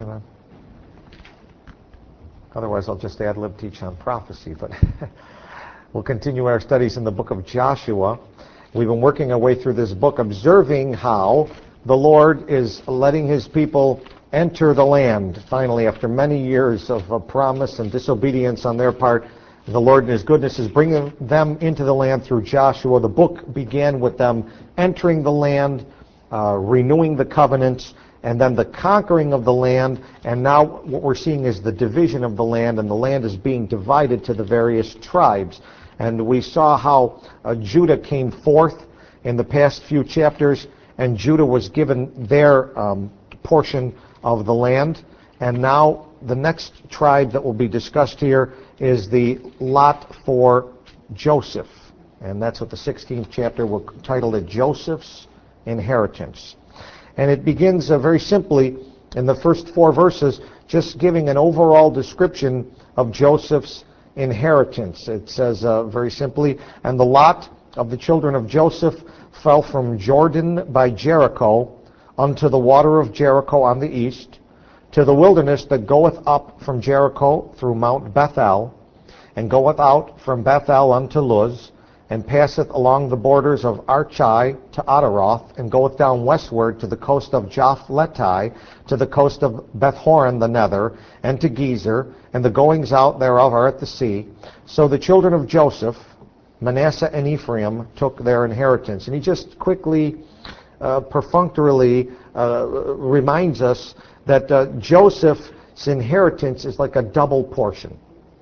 Otherwise, I'll just ad-lib teach on prophecy. But we'll continue our studies in the book of Joshua. We've been working our way through this book, observing how the Lord is letting his people enter the land. Finally, after many years of promise and disobedience on their part, the Lord in his goodness is bringing them into the land through Joshua. The book began with them entering the land, renewing the covenants, and then the conquering of the land. And now what we're seeing is the division of the land, and the land is being divided to the various tribes. And we saw how Judah came forth in the past few chapters, and Judah was given their portion of the land. And now the next tribe that will be discussed here is the lot for Joseph. And that's what the 16th chapter will title it, Joseph's Inheritance. And it begins very simply in the first 4 verses, just giving an overall description of Joseph's inheritance. It says very simply, "And the lot of the children of Joseph fell from Jordan by Jericho unto the water of Jericho on the east, to the wilderness that goeth up from Jericho through Mount Bethel, and goeth out from Bethel unto Luz, and passeth along the borders of Archai to Ataroth, and goeth down westward to the coast of Japhletai, to the coast of Bethhoron the nether, and to Gezer, and the goings out thereof are at the sea. So the children of Joseph, Manasseh and Ephraim, took their inheritance." And he just quickly, perfunctorily reminds us that Joseph's inheritance is like a double portion.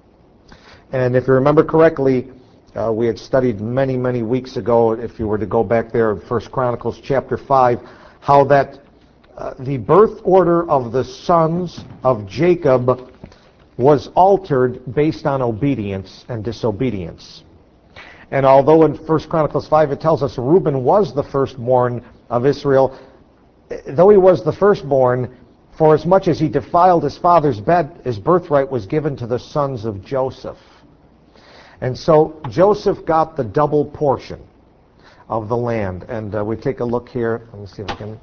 And if you remember correctly, we had studied many weeks ago, if you were to go back there in 1 Chronicles chapter 5, how that the birth order of the sons of Jacob was altered based on obedience and disobedience. And although in 1 Chronicles 5 it tells us Reuben was the firstborn of Israel, though he was the firstborn, for as much as he defiled his father's bed, his birthright was given to the sons of Joseph. And so Joseph got the double portion of the land. And we take a look here. Let me see if I can.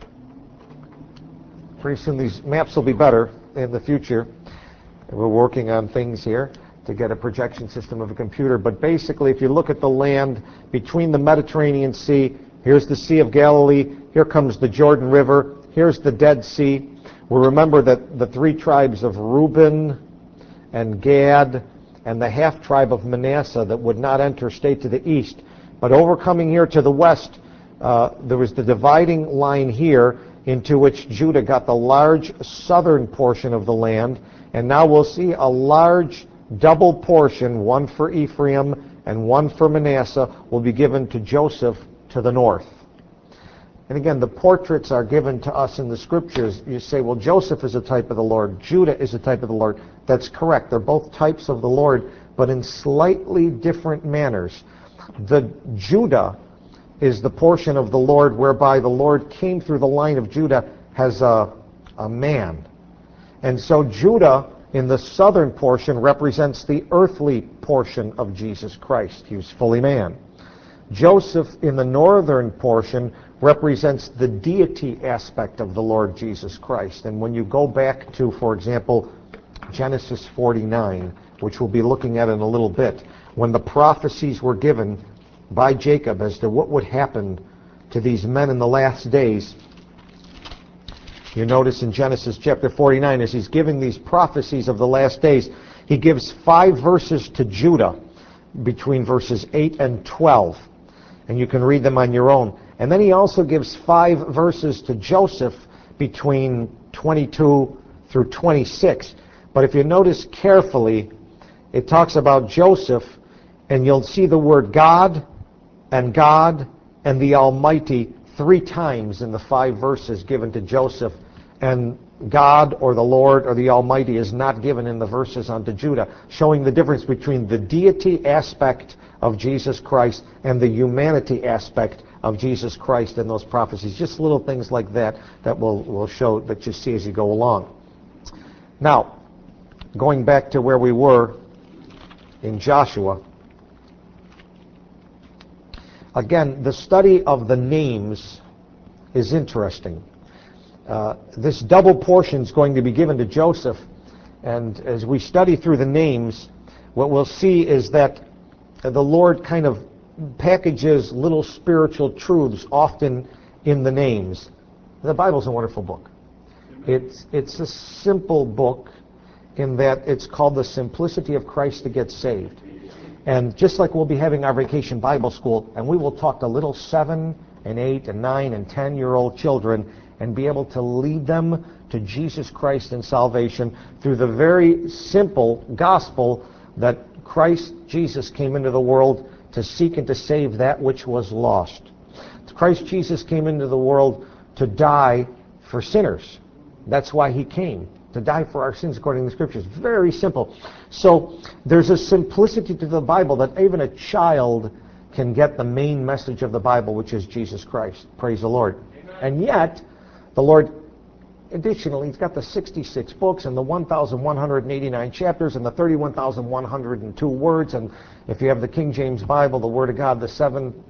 Pretty soon these maps will be better in the future. We're working on things here to get a projection system of a computer. But basically, if you look at the land between the Mediterranean Sea, here's the Sea of Galilee, here comes the Jordan River, here's the Dead Sea. We'll remember that the 3 tribes of Reuben and Gad and the half-tribe of Manasseh that would not enter stayed to the east. But overcoming here to the west, there was the dividing line here into which Judah got the large southern portion of the land. And now we'll see a large double portion, one for Ephraim and one for Manasseh, will be given to Joseph to the north. And again, the portraits are given to us in the scriptures. You say, well, Joseph is a type of the Lord, Judah is a type of the Lord. That's correct. They're both types of the Lord, but in slightly different manners. The Judah is the portion of the Lord whereby the Lord came through the line of Judah as a man. And so Judah in the southern portion represents the earthly portion of Jesus Christ. He was fully man. Joseph in the northern portion represents the deity aspect of the Lord Jesus Christ. And when you go back to, for example, Genesis 49, which we'll be looking at in a little bit, when the prophecies were given by Jacob as to what would happen to these men in the last days, you notice in Genesis chapter 49, as he's giving these prophecies of the last days, he gives 5 verses to Judah between verses 8 and 12. And you can read them on your own. And then he also gives 5 verses to Joseph between 22 through 26. But if you notice carefully, it talks about Joseph, and you'll see the word God and the Almighty 3 times in the 5 verses given to Joseph. And God or the Lord or the Almighty is not given in the verses unto Judah, showing the difference between the deity aspect of Jesus Christ and the humanity aspect of Jesus Christ in those prophecies. Just little things like that that will show, that you see as you go along. Now, going back to where we were in Joshua, again, the study of the names is interesting. this double portion is going to be given to Joseph. And as we study through the names, what we'll see is that the Lord kind of packages little spiritual truths often in the names. The Bible's a wonderful book. It's a simple book in that it's called The Simplicity of Christ to Get Saved. And just like we'll be having our vacation Bible school, and we will talk to little 7 and 8 and 9 and 10-year-old children and be able to lead them to Jesus Christ and salvation through the very simple gospel that Christ Jesus came into the world to seek and to save that which was lost. Christ Jesus came into the world to die for sinners. That's why he came, to die for our sins according to the Scriptures. Very simple. So there's a simplicity to the Bible that even a child can get the main message of the Bible, which is Jesus Christ. Praise the Lord. Amen. And yet, the Lord, additionally, he's got the 66 books and the 1,189 chapters and the 31,102 words. And if you have the King James Bible, the Word of God, the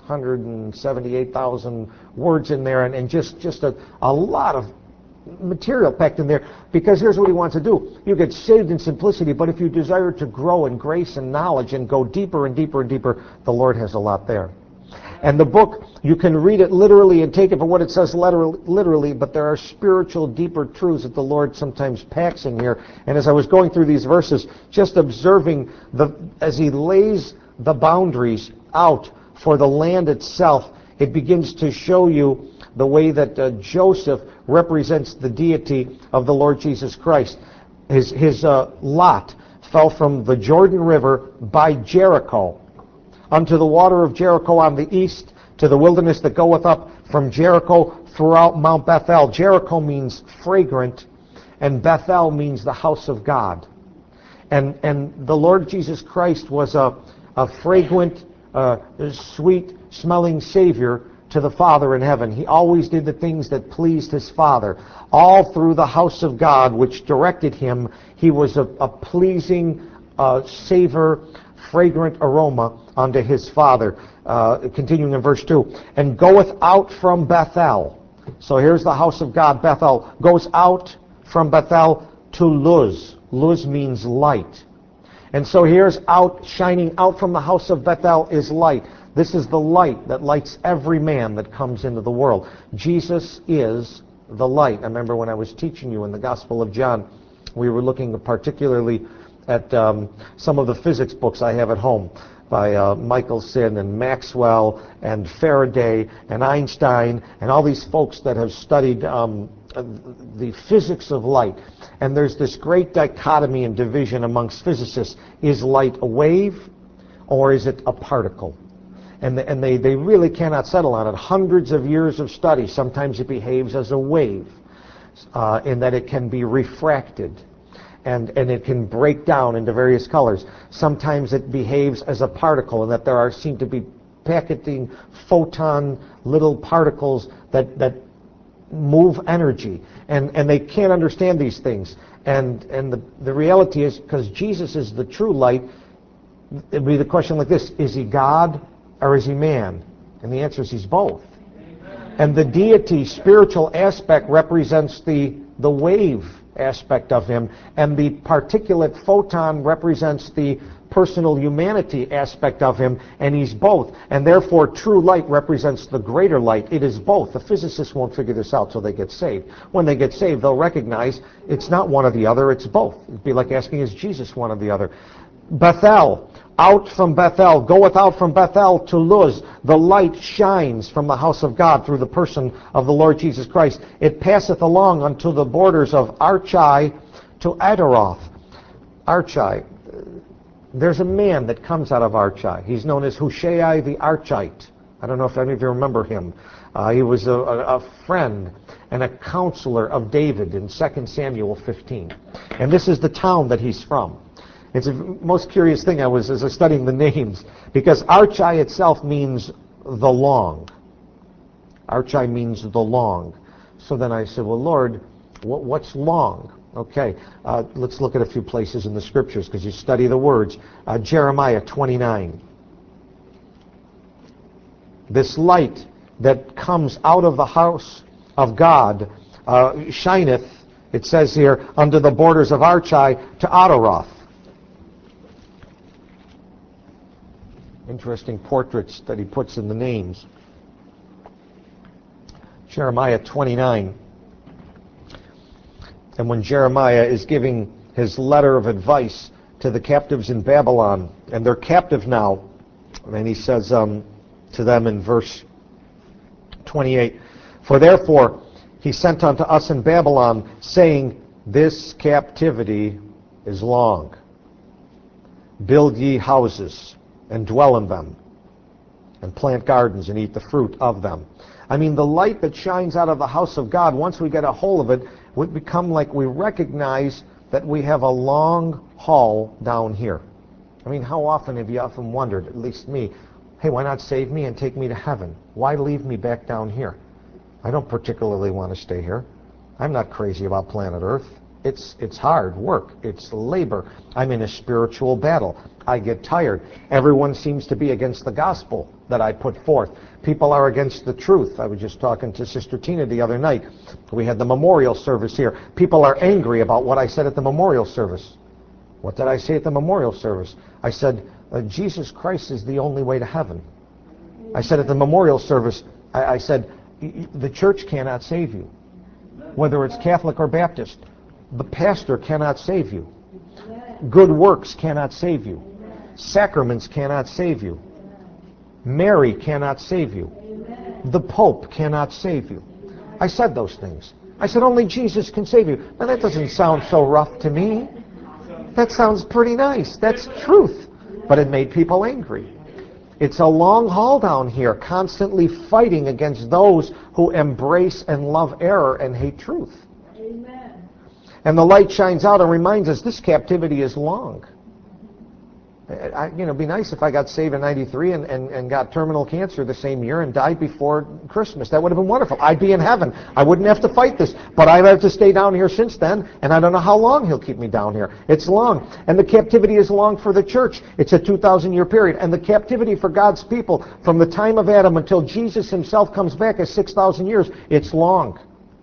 778,000 words in there, and just a lot of material packed in there, because here's what he wants to do. You get saved in simplicity, but if you desire to grow in grace and knowledge and go deeper and deeper and deeper, the Lord has a lot there. And the book, you can read it literally and take it for what it says literally, but there are spiritual, deeper truths that the Lord sometimes packs in here. And as I was going through these verses, just observing as he lays the boundaries out for the land itself, it begins to show you the way that Joseph represents the deity of the Lord Jesus Christ. His lot fell from the Jordan River by Jericho unto the water of Jericho on the east, to the wilderness that goeth up from Jericho throughout Mount Bethel. Jericho means fragrant, and Bethel means the house of God. And the Lord Jesus Christ was a fragrant, sweet-smelling Savior to the Father in heaven. He always did the things that pleased his Father. All through the house of God, which directed him, he was a pleasing savor, fragrant aroma unto his Father. Continuing in verse 2, and goeth out from Bethel. So here's the house of God, Bethel. Goes out from Bethel to Luz. Luz means light. And so here's out, shining out from the house of Bethel is light. This is the light that lights every man that comes into the world. Jesus is the light. I remember when I was teaching you in the Gospel of John, we were looking particularly at some of the physics books I have at home by Michelson and Maxwell and Faraday and Einstein and all these folks that have studied the physics of light. And there's this great dichotomy and division amongst physicists. Is light a wave or is it a particle? And they really cannot settle on it. Hundreds of years of study. Sometimes it behaves as a wave in that it can be refracted. And it can break down into various colors. Sometimes it behaves as a particle, and that there seem to be packeting photon little particles that move energy. And they can't understand these things. And the reality is, because Jesus is the true light, it would be the question like this: is he God or is he man? And the answer is he's both. And the deity spiritual aspect represents the wave aspect of him, and the particulate photon represents the personal humanity aspect of him, and he's both. And therefore true light represents the greater light. It is both. The physicists won't figure this out till they get saved. When they get saved, they'll recognize it's not one or the other, it's both. It'd be like asking, is Jesus one or the other? Bethel, out from Bethel, goeth out from Bethel to Luz. The light shines from the house of God through the person of the Lord Jesus Christ. It passeth along unto the borders of Archai to Adaroth. Archai. There's a man that comes out of Archai. He's known as Hushai the Archite. I don't know if any of you remember him. He was a friend and a counselor of David in 2 Samuel 15. And this is the town that he's from. It's the most curious thing as I was studying the names, because Archai itself means the long. Archai means the long. So then I said, well, Lord, what's long? Okay, let's look at a few places in the Scriptures, because you study the words. Jeremiah 29. This light that comes out of the house of God shineth, it says here, unto the borders of Archai to Adaroth. Interesting portraits that he puts in the names. Jeremiah 29. And when Jeremiah is giving his letter of advice to the captives in Babylon, and they're captive now, and he says to them in verse 28, For therefore he sent unto us in Babylon, saying, This captivity is long. Build ye houses, and dwell in them, and plant gardens, and eat the fruit of them. I mean, the light that shines out of the house of God, once we get a hold of it, we become like we recognize that we have a long haul down here. I mean, how often have you often wondered, at least me, hey, why not save me and take me to heaven? Why leave me back down here? I don't particularly want to stay here. I'm not crazy about planet Earth. It's hard work. It's labor. I'm in a spiritual battle. I get tired. Everyone seems to be against the gospel that I put forth. People are against the truth. I was just talking to Sister Tina the other night. We had the memorial service here. People are angry about what I said at the memorial service. What did I say at the memorial service? I said, Jesus Christ is the only way to heaven. I said at the memorial service, I said, the church cannot save you, whether it's Catholic or Baptist. The pastor cannot save you. Good works cannot save you. Sacraments cannot save you. Mary cannot save you. The Pope cannot save you. I said those things. I said only Jesus can save you. Now that doesn't sound so rough to me. That sounds pretty nice. That's truth. But it made people angry. It's a long haul down here, constantly fighting against those who embrace and love error and hate truth. Amen. And the light shines out and reminds us this captivity is long. It'd be nice if I got saved in 93 and got terminal cancer the same year and died before Christmas. That would have been wonderful. I'd be in heaven. I wouldn't have to fight this. But I've had to stay down here since then, and I don't know how long he'll keep me down here. It's long. And the captivity is long for the church. It's a 2,000-year period. And the captivity for God's people from the time of Adam until Jesus himself comes back is 6,000 years. It's long.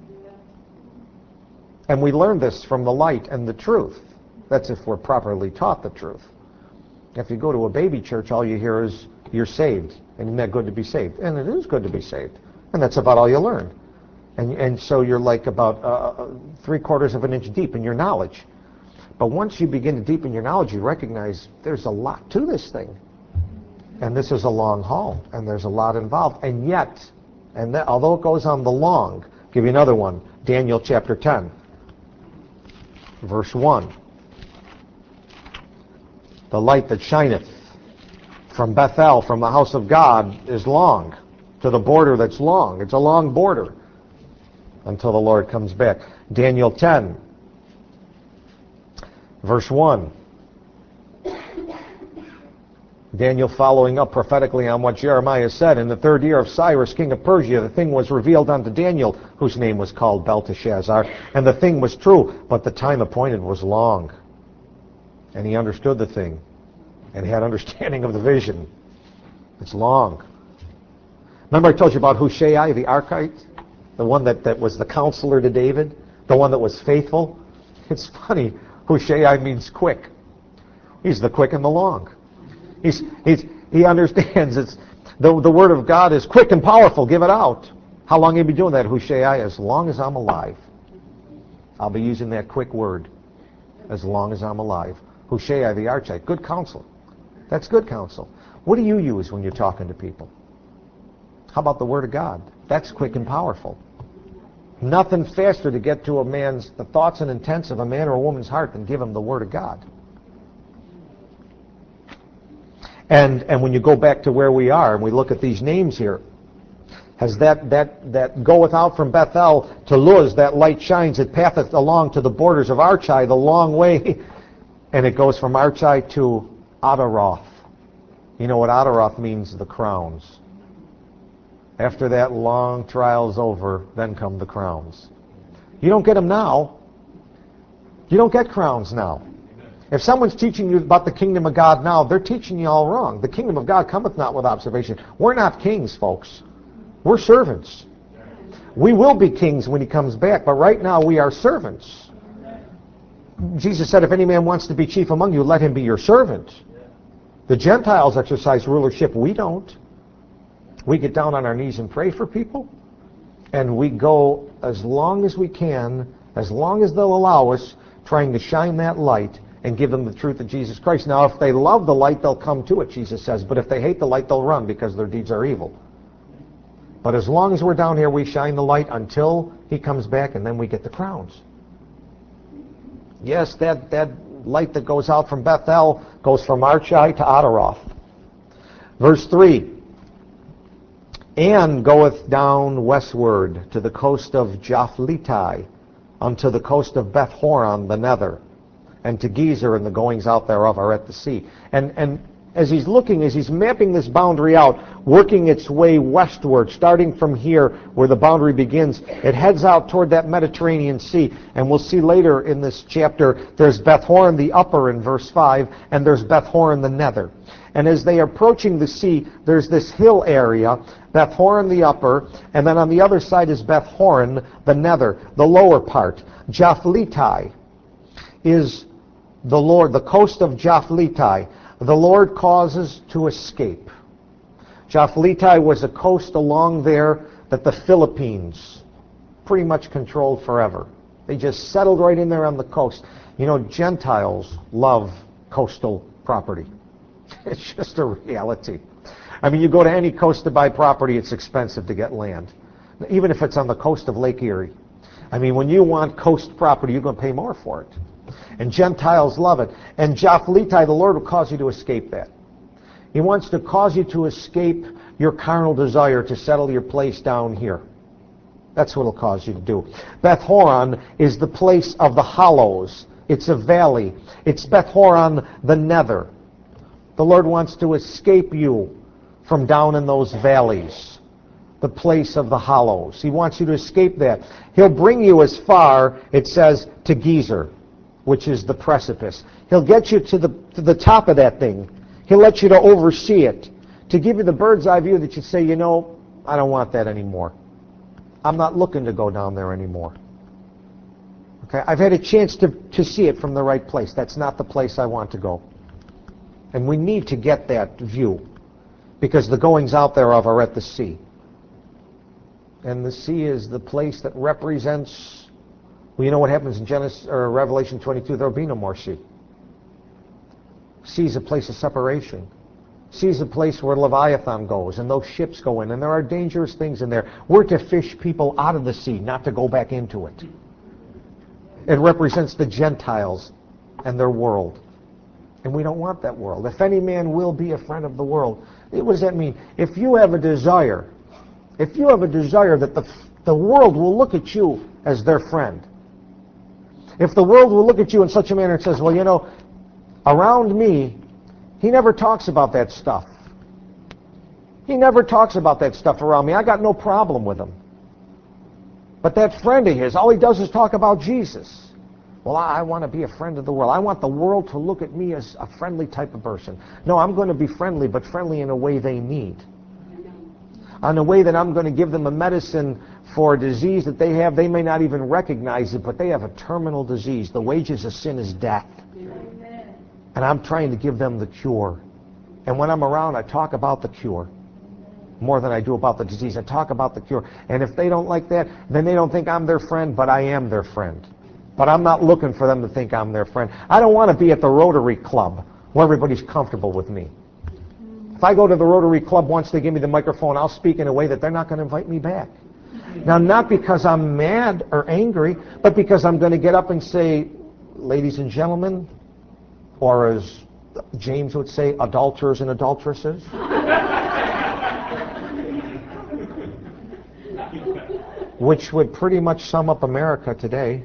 And we learn this from the light and the truth. That's if we're properly taught the truth. If you go to a baby church, all you hear is, you're saved. And isn't that good to be saved? And it is good to be saved. And that's about all you learn. And so you're like about 3/4 of an inch deep in your knowledge. But once you begin to deepen your knowledge, you recognize there's a lot to this thing. And this is a long haul. And there's a lot involved. And yet, although it goes on the long, I'll give you another one. Daniel chapter 10, verse 1. The light that shineth from Bethel, from the house of God, is long, to the border that's long. It's a long border until the Lord comes back. Daniel 10, verse 1. Daniel following up prophetically on what Jeremiah said. In the 3rd year of Cyrus, king of Persia, the thing was revealed unto Daniel, whose name was called Belteshazzar. And the thing was true, but the time appointed was long. And he understood the thing and had understanding of the vision. It's long. Remember I told you about Hushai the Archite? The one that was the counselor to David? The one that was faithful? It's funny. Hushai means quick. He's the quick and the long. He understands it's the word of God is quick and powerful. Give it out. How long have you been doing that, Hushai? As long as I'm alive. I'll be using that quick word. As long as I'm alive. Hushai the Archite. Good counsel. That's good counsel. What do you use when you're talking to people? How about the Word of God? That's quick and powerful. Nothing faster to get to the thoughts and intents of a man or a woman's heart than give him the Word of God. And when you go back to where we are and we look at these names here, as that goeth out from Bethel to Luz, that light shines, it passeth along to the borders of Archai, the long way. And it goes from Archai to Adaroth. You know what Adaroth means? The crowns. After that long trial's over, then come the crowns. You don't get them now. You don't get crowns now. If someone's teaching you about the kingdom of God now, they're teaching you all wrong. The kingdom of God cometh not with observation. We're not kings, folks. We're servants. We will be kings when he comes back, but right now we are servants. Jesus said, if any man wants to be chief among you, let him be your servant. The Gentiles exercise rulership. We don't. We get down on our knees and pray for people, and we go as long as we can, as long as they'll allow us, trying to shine that light and give them the truth of Jesus Christ. Now, if they love the light, they'll come to it, Jesus says. But if they hate the light, they'll run because their deeds are evil. But as long as we're down here, we shine the light until he comes back, and then we get the crowns. Yes, that light that goes out from Bethel goes from Archai to Adaroth. Verse 3, and goeth down westward to the coast of Japhletai, unto the coast of Beth Horon the nether, and to Gezer, and the goings out thereof are at the sea. And as he's looking, as he's mapping this boundary out, working its way westward, starting from here where the boundary begins, it heads out toward that Mediterranean Sea. And we'll see later in this chapter, there's Beth Horon the upper in verse 5, and there's Beth Horon the nether. And as they are approaching the sea, there's this hill area, Beth Horon the upper, and then on the other side is Beth Horon the nether, the lower part. Japhletai is the Lord, the coast of Japhletai. The Lord causes to escape. Japhletai was a coast along there that the Philippines pretty much controlled forever. They just settled right in there on the coast. You know, Gentiles love coastal property. It's just a reality. I mean, you go to any coast to buy property, it's expensive to get land, even if it's on the coast of Lake Erie. I mean, when you want coast property, you're going to pay more for it. And Gentiles love it. And Japhletai, the Lord will cause you to escape that. He wants to cause you to escape your carnal desire to settle your place down here. That's what it'll cause you to do. Beth Horon is the place of the hollows. It's a valley. It's Beth Horon the nether. The Lord wants to escape you from down in those valleys, the place of the hollows. He wants you to escape that. He'll bring you as far, it says, to Gezer, which is the precipice. He'll get you to the top of that thing. He'll let you to oversee it, to give you the bird's eye view that you say, you know, I don't want that anymore. I'm not looking to go down there anymore. Okay, I've had a chance to see it from the right place. That's not the place I want to go. And we need to get that view, because the goings out thereof are at the sea. And the sea is the place that represents, well, you know what happens in Genesis or Revelation 22? There will be no more sea. Sea is a place of separation. Sea is a place where Leviathan goes, and those ships go in, and there are dangerous things in there. We're to fish people out of the sea, not to go back into it. It represents the Gentiles and their world. And we don't want that world. If any man will be a friend of the world, what does that mean? If you have a desire that the world will look at you as their friend, if the world will look at you in such a manner and says, well, you know, around me, he never talks about that stuff. He never talks about that stuff around me. I got no problem with him. But that friend of his, all he does is talk about Jesus. Well, I want to be a friend of the world. I want the world to look at me as a friendly type of person. No, I'm going to be friendly, but friendly in a way they need. On a way that I'm going to give them a medicine for a disease that they have. They may not even recognize it, but they have a terminal disease. The wages of sin is death. And I'm trying to give them the cure. And when I'm around, I talk about the cure more than I do about the disease. I talk about the cure. And if they don't like that, then they don't think I'm their friend, but I am their friend. But I'm not looking for them to think I'm their friend. I don't want to be at the Rotary Club where everybody's comfortable with me. If I go to the Rotary Club once they give me the microphone, I'll speak in a way that they're not going to invite me back. Now, not because I'm mad or angry, but because I'm going to get up and say, ladies and gentlemen, or as James would say, adulterers and adulteresses. Which would pretty much sum up America today.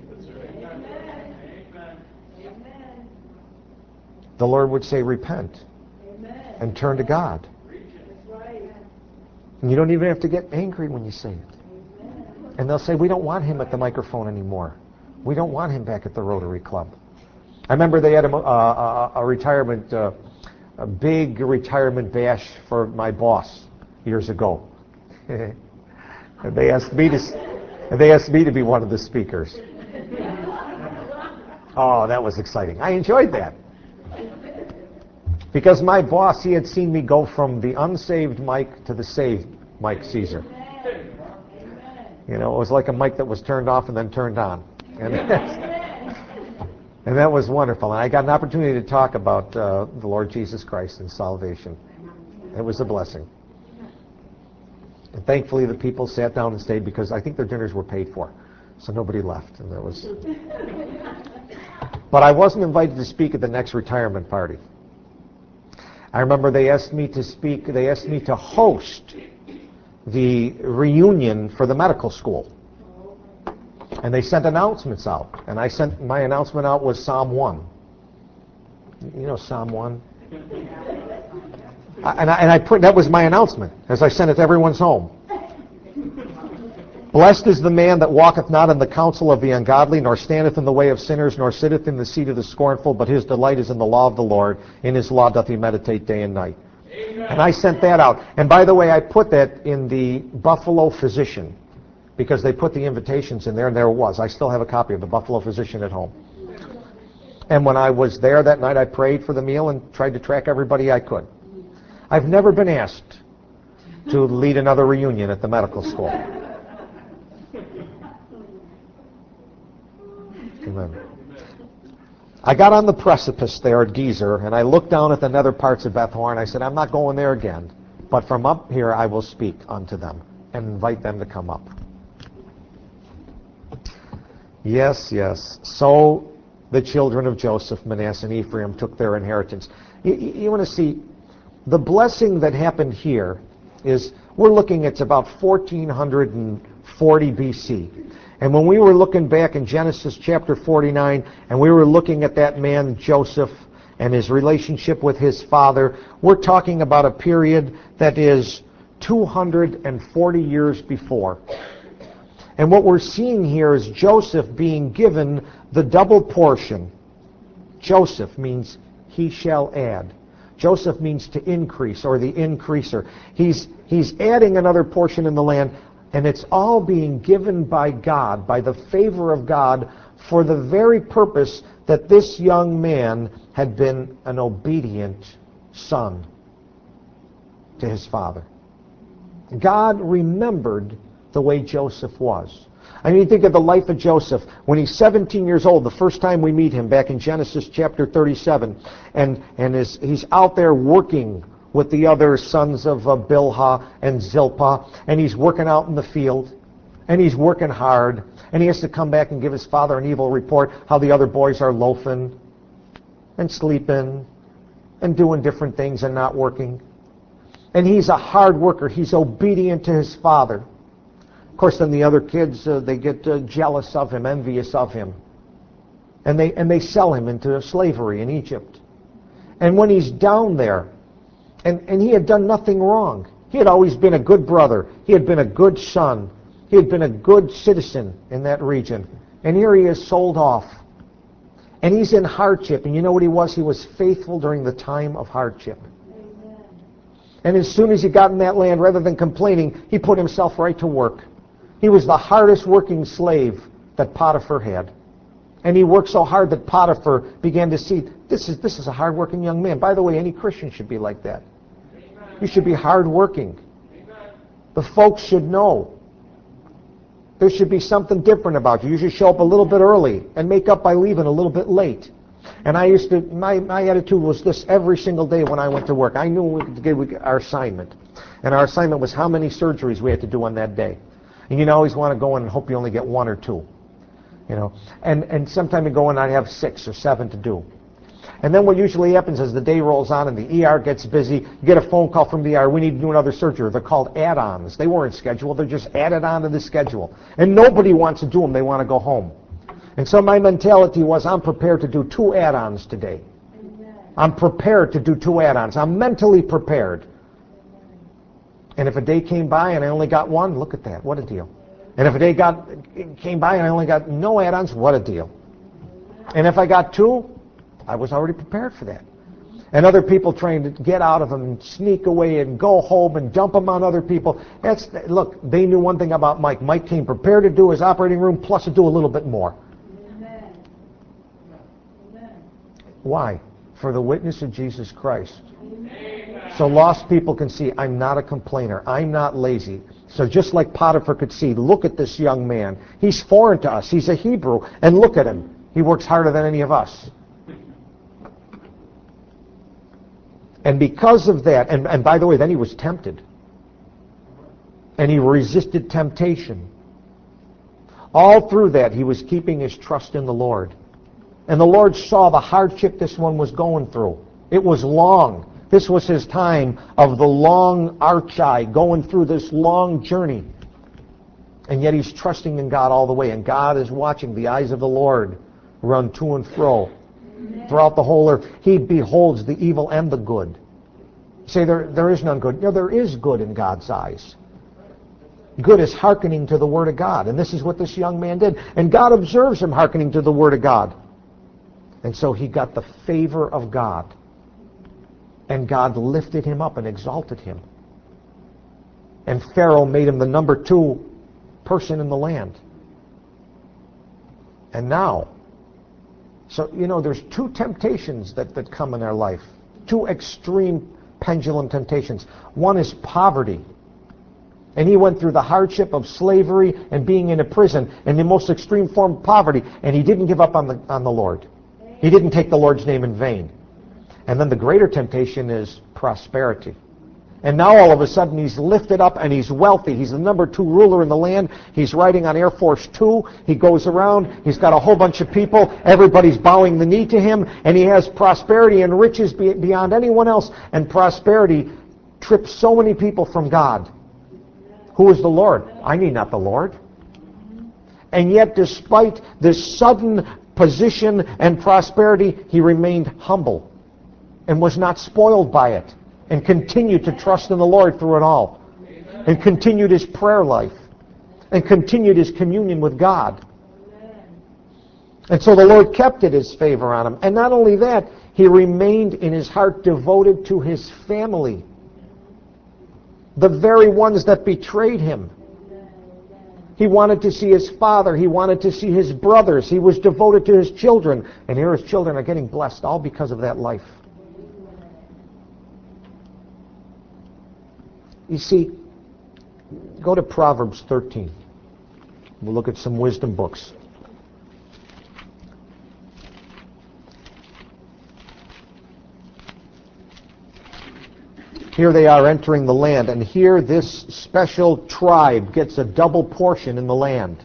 The Lord would say, repent and turn to God. And you don't even have to get angry when you say it. And they'll say, we don't want him at the microphone anymore. We don't want him back at the Rotary Club. I remember they had a retirement, a big retirement bash for my boss years ago. And they asked me to And they asked me to be one of the speakers. Oh, that was exciting. I enjoyed that. Because my boss, he had seen me go from the unsaved Mike to the saved Mike Caesar. You know, it was like a mic that was turned off and then turned on. And that was wonderful. And I got an opportunity to talk about the Lord Jesus Christ and salvation. It was a blessing. And thankfully, the people sat down and stayed because I think their dinners were paid for. So nobody left. And there was. But I wasn't invited to speak at the next retirement party. I remember they asked me to speak, they asked me to host the reunion for the medical school. And they sent announcements out. And my announcement out was Psalm 1. You know Psalm 1? That was my announcement as I sent it to everyone's home. Blessed is the man that walketh not in the counsel of the ungodly, nor standeth in the way of sinners, nor sitteth in the seat of the scornful, but his delight is in the law of the Lord. In his law doth he meditate day and night. Amen. And I sent that out. And by the way, I put that in the Buffalo Physician, because they put the invitations in there, and there it was. I still have a copy of the Buffalo Physician at home. And when I was there that night, I prayed for the meal and tried to track everybody I could. I've never been asked to lead another reunion at the medical school. Amen. I got on the precipice there at Geezer, and I looked down at the nether parts of Beth Horon. I said, I'm not going there again, but from up here I will speak unto them and invite them to come up. Yes, yes. So the children of Joseph, Manasseh, and Ephraim took their inheritance. You want to see, the blessing that happened here is, we're looking at about 1440 BC. And when we were looking back in Genesis chapter 49, and we were looking at that man Joseph and his relationship with his father, we're talking about a period that is 240 years before. And what we're seeing here is Joseph being given the double portion. Joseph means he shall add. Joseph means to increase, or the increaser. He's adding another portion in the land. And it's all being given by God, by the favor of God, for the very purpose that this young man had been an obedient son to his father. God remembered the way Joseph was. I mean, think of the life of Joseph. When he's 17 years old, the first time we meet him, back in Genesis chapter 37, and he's out there working with the other sons of Bilhah and Zilpah, and he's working out in the field, and he's working hard, and he has to come back and give his father an evil report how the other boys are loafing and sleeping and doing different things and not working. And he's a hard worker. He's obedient to his father. Of course, then the other kids, they get jealous of him, envious of him, and they sell him into slavery in Egypt. And when he's down there, and he had done nothing wrong. He had always been a good brother. He had been a good son. He had been a good citizen in that region. And here he is sold off. And he's in hardship. And you know what he was? He was faithful during the time of hardship. Amen. And as soon as he got in that land, rather than complaining, he put himself right to work. He was the hardest working slave that Potiphar had. And he worked so hard that Potiphar began to see, this is a hard-working young man. By the way, any Christian should be like that. You should be hard-working. The folks should know. There should be something different about you. You should show up a little bit early and make up by leaving a little bit late. And my attitude was this every single day when I went to work. I knew we could get our assignment. And our assignment was how many surgeries we had to do on that day. And you always want to go in and hope you only get 1 or 2. And sometime you go in, I'd have 6 or 7 to do. And then what usually happens as the day rolls on and the ER gets busy, you get a phone call from the ER, we need to do another surgery. They're called add-ons. They weren't scheduled, they're just added on to the schedule. And nobody wants to do them, they want to go home. And so my mentality was, I'm prepared to do 2 add-ons today. Amen. I'm prepared to do 2 add-ons. I'm mentally prepared. And if a day came by and I only got 1, look at that, what a deal. And if a day came by and I only got no add-ons, what a deal. And if I got 2, I was already prepared for that. And other people trying to get out of him and sneak away and go home and dump him on other people. Look, they knew one thing about Mike. Mike came prepared to do his operating room, plus to do a little bit more. Amen. Why? For the witness of Jesus Christ. Amen. So lost people can see, I'm not a complainer. I'm not lazy. So just like Potiphar could see, look at this young man. He's foreign to us. He's a Hebrew. And look at him. He works harder than any of us. And because of that, and by the way, then he was tempted. And he resisted temptation. All through that, he was keeping his trust in the Lord. And the Lord saw the hardship this one was going through. It was long. This was his time of the long archai, going through this long journey. And yet he's trusting in God all the way. And God is watching the eyes of the Lord run to and fro throughout the whole earth. He beholds the evil and the good. You say there is none good. No, there is good in God's eyes. Good is hearkening to the Word of God. And this is what this young man did. And God observes him hearkening to the Word of God. And so he got the favor of God. And God lifted him up and exalted him. And Pharaoh made him the number 2 person in the land. And now, so, there's 2 temptations that come in our life. 2 extreme pendulum temptations. One is poverty. And he went through the hardship of slavery and being in a prison in the most extreme form of poverty. And he didn't give up on the Lord. He didn't take the Lord's name in vain. And then the greater temptation is prosperity. And now all of a sudden he's lifted up and he's wealthy. He's the number 2 ruler in the land. He's riding on Air Force 2. He goes around. He's got a whole bunch of people. Everybody's bowing the knee to him. And he has prosperity and riches beyond anyone else. And prosperity trips so many people from God. Who is the Lord? I need not the Lord. And yet despite this sudden position and prosperity, he remained humble and was not spoiled by it. And continued to trust in the Lord through it all. Amen. And continued his prayer life. And continued his communion with God. Amen. And so the Lord kept it his favor on him. And not only that, he remained in his heart devoted to his family. The very ones that betrayed him. He wanted to see his father. He wanted to see his brothers. He was devoted to his children. And here his children are getting blessed all because of that life. You see, go to Proverbs 13. We'll look at some wisdom books. Here they are entering the land, and here this special tribe gets a double portion in the land.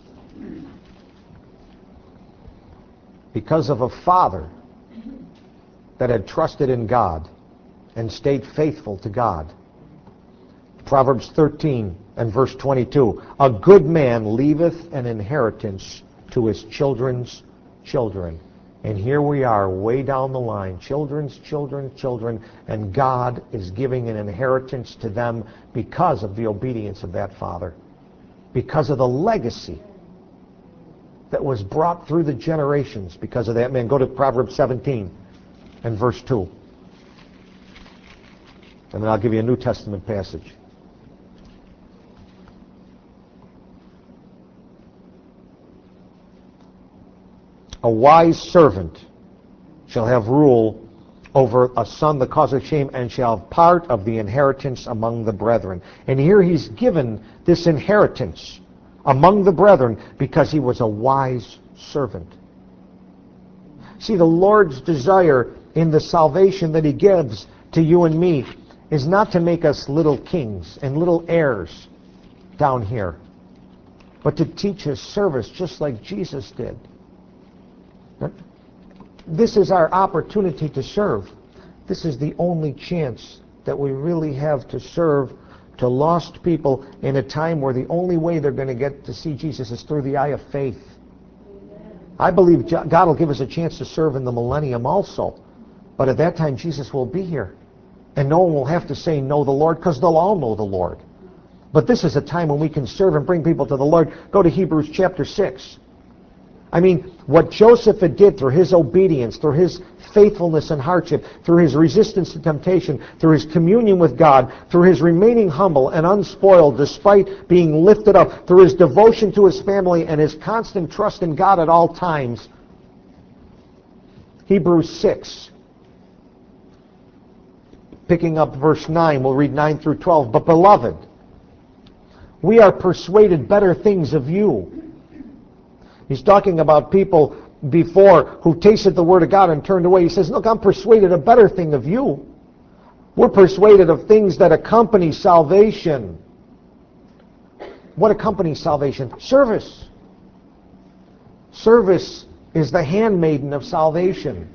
Because of a father that had trusted in God and stayed faithful to God. Proverbs 13 and verse 22. A good man leaveth an inheritance to his children's children. And here we are, way down the line, children's children, and God is giving an inheritance to them because of the obedience of that father. Because of the legacy that was brought through the generations because of that man. Go to Proverbs 17 and verse 2. And then I'll give you a New Testament passage. A wise servant shall have rule over a son that causeth shame, and shall have part of the inheritance among the brethren. And here he's given this inheritance among the brethren because he was a wise servant. See, the Lord's desire in the salvation that he gives to you and me is not to make us little kings and little heirs down here, but to teach us service just like Jesus did. This is our opportunity to serve. This is the only chance that we really have to serve to lost people in a time where the only way they're going to get to see Jesus is through the eye of faith. I believe God will give us a chance to serve in the millennium also. But at that time, Jesus will be here. And no one will have to say, know the Lord, because they'll all know the Lord. But this is a time when we can serve and bring people to the Lord. Go to Hebrews chapter 6. I mean, what Joseph had did through his obedience, through his faithfulness in hardship, through his resistance to temptation, through his communion with God, through his remaining humble and unspoiled despite being lifted up, through his devotion to his family and his constant trust in God at all times. Hebrews 6, picking up verse 9, we'll read 9 through 12. But beloved, we are persuaded better things of you. He's talking about people before who tasted the word of God and turned away. He says, look, I'm persuaded a better thing of you. We're persuaded of things that accompany salvation. What accompanies salvation? Service. Service is the handmaiden of salvation.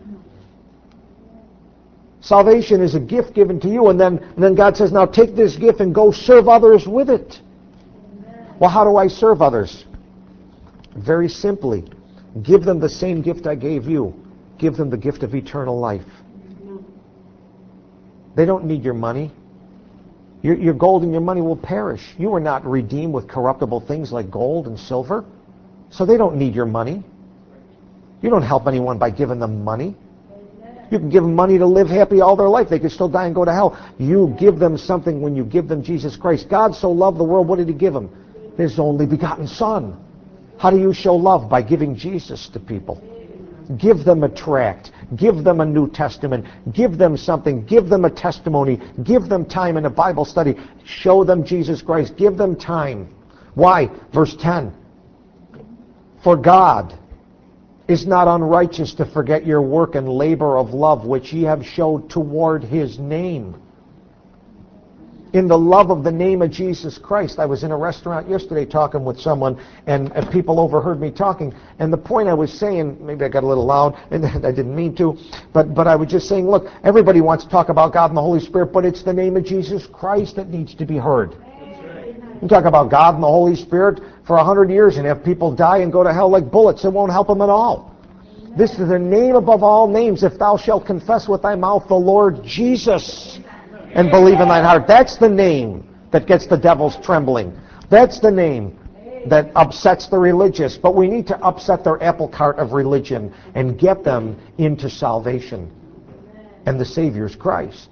Salvation is a gift given to you, and then God says, now take this gift and go serve others with it. Well, how do I serve others? Very simply, give them the same gift I gave you. Give them the gift of eternal life. They don't need your money. Your gold and your money will perish. You are not redeemed with corruptible things like gold and silver, so they don't need your money. You don't help anyone by giving them money. You can give them money to live happy all their life. They can still die and go to hell. You give them something when you give them Jesus Christ. God so loved the world, what did he give him? His only begotten Son. How do you show love? By giving Jesus to people. Give them a tract. Give them a New Testament. Give them something. Give them a testimony. Give them time in a Bible study. Show them Jesus Christ. Give them time. Why? Verse 10. For God is not unrighteous to forget your work and labor of love which ye have showed toward his name. In the love of the name of Jesus Christ. I was in a restaurant yesterday talking with someone, and people overheard me talking, and the point I was saying, maybe I got a little loud, and I didn't mean to, but I was just saying, look, everybody wants to talk about God and the Holy Spirit, but it's the name of Jesus Christ that needs to be heard. You talk about God and the Holy Spirit for 100 years and have people die and go to hell like bullets. It won't help them at all. This is the name above all names. If thou shalt confess with thy mouth the Lord Jesus and believe in thine heart. That's the name that gets the devils trembling. That's the name that upsets the religious. But we need to upset their apple cart of religion and get them into salvation. And the Savior's Christ.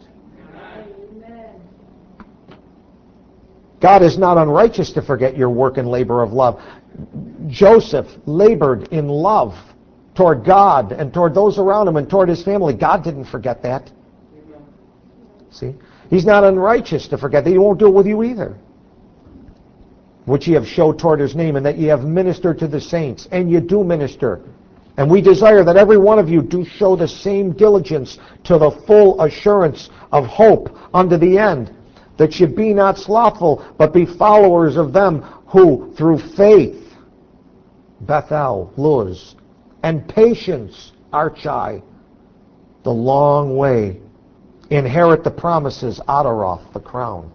God is not unrighteous to forget your work and labor of love. Joseph labored in love toward God and toward those around him and toward his family. God didn't forget that. See? He's not unrighteous to forget that. He won't do it with you either. Which ye have showed toward his name, and that ye have ministered to the saints. And you do minister. And we desire that every one of you do show the same diligence to the full assurance of hope unto the end, that ye be not slothful, but be followers of them who through faith, Bethel, Luz, and patience, Archai, the long way, inherit the promises, Adaroth, the crown.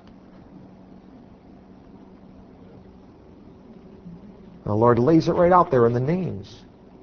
The Lord lays it right out there in the names.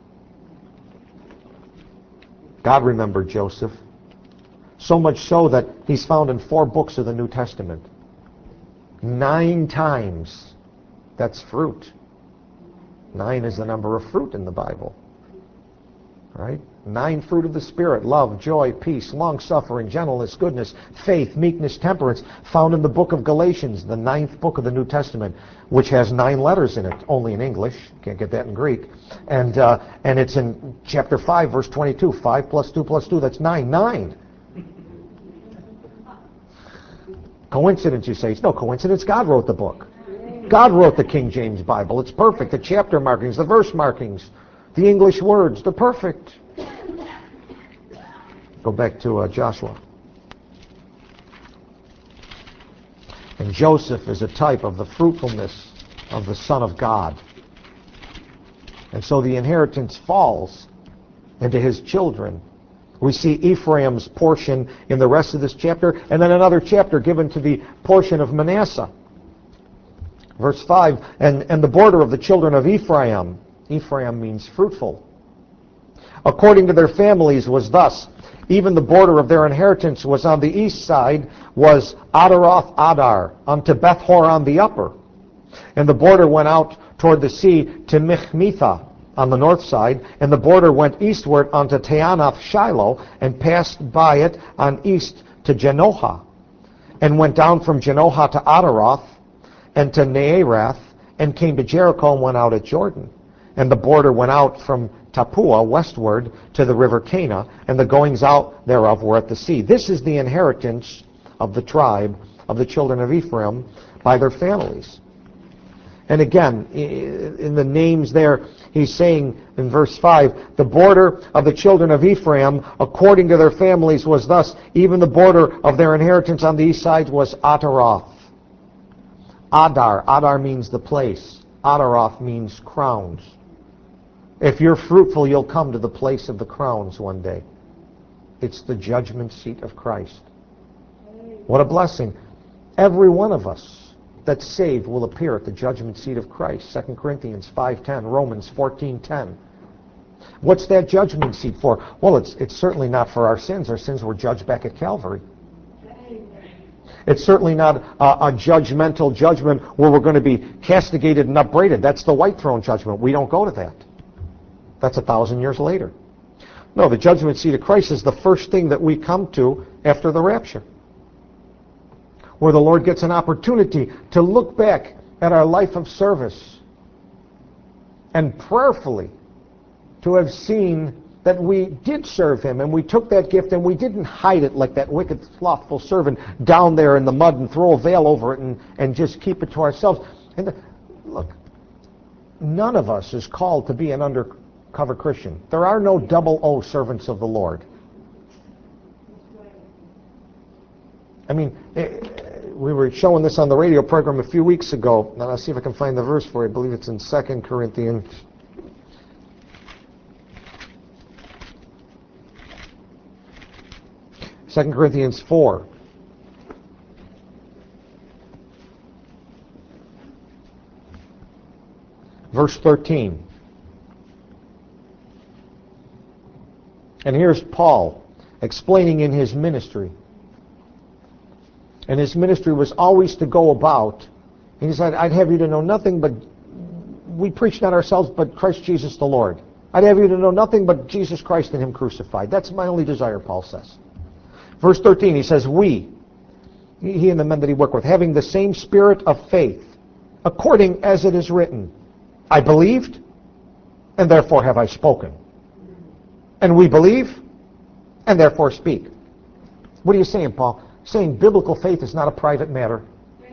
God remembered Joseph. So much so that he's found in 4 books of the New Testament. 9 times. That's fruit. 9 is the number of fruit in the Bible. Right? 9 fruit of the Spirit: love, joy, peace, long-suffering, gentleness, goodness, faith, meekness, temperance, found in the book of Galatians, the 9th book of the New Testament, which has 9 letters in it, only in English. Can't get that in Greek. And it's in chapter 5, verse 22. 5 plus 2 plus 2, that's 9. 9. Coincidence, you say? It's no coincidence. God wrote the book. God wrote the King James Bible. It's perfect. The chapter markings, the verse markings, the English words, they're perfect. Go back to Joshua. And Joseph is a type of the fruitfulness of the Son of God. And so the inheritance falls into his children. We see Ephraim's portion in the rest of this chapter, and then another chapter given to the portion of Manasseh. Verse 5, and the border of the children of Ephraim. Ephraim means fruitful. According to their families was thus: even the border of their inheritance was on the east side, was Adaroth Adar, unto Beth-horon the upper. And the border went out toward the sea to Michmetha, on the north side, and the border went eastward unto Taanath Shiloh, and passed by it on east to Janohah, and went down from Janohah to Adaroth, and to Naarath, and came to Jericho, and went out at Jordan. And the border went out from Tapua westward to the river Cana, and the goings out thereof were at the sea. This is the inheritance of the tribe of the children of Ephraim by their families. And again, in the names there, he's saying in verse 5, the border of the children of Ephraim, according to their families, was thus. Even the border of their inheritance on the east side was Ataroth. Adar means the place. Ataroth means crowns. If you're fruitful, you'll come to the place of the crowns one day. It's the judgment seat of Christ. What a blessing. Every one of us that's saved will appear at the judgment seat of Christ. 2 Corinthians 5:10, Romans 14:10. What's that judgment seat for? Well, it's certainly not for our sins. Our sins were judged back at Calvary. It's certainly not a judgmental judgment where we're going to be castigated and upbraided. That's the white throne judgment. We don't go to that. That's 1,000 years later. No, the judgment seat of Christ is the first thing that we come to after the rapture, where the Lord gets an opportunity to look back at our life of service and prayerfully to have seen that we did serve Him, and we took that gift and we didn't hide it like that wicked, slothful servant down there in the mud and throw a veil over it and just keep it to ourselves. And look, none of us is called to be an undercover Christian. There are no double O servants of the Lord. I mean, we were showing this on the radio program a few weeks ago. Now, I'll see if I can find the verse for you. I believe it's in 2 Corinthians. Second Corinthians 4. Verse 13. And here's Paul explaining in his ministry. And his ministry was always to go about. And he said, I'd have you to know nothing but, we preach not ourselves, but Christ Jesus the Lord. I'd have you to know nothing but Jesus Christ and Him crucified. That's my only desire, Paul says. Verse 13, he says, we, he and the men that he worked with, having the same spirit of faith, according as it is written, I believed, and therefore have I spoken. And we believe, and therefore speak. What are you saying, Paul? Saying biblical faith is not a private matter.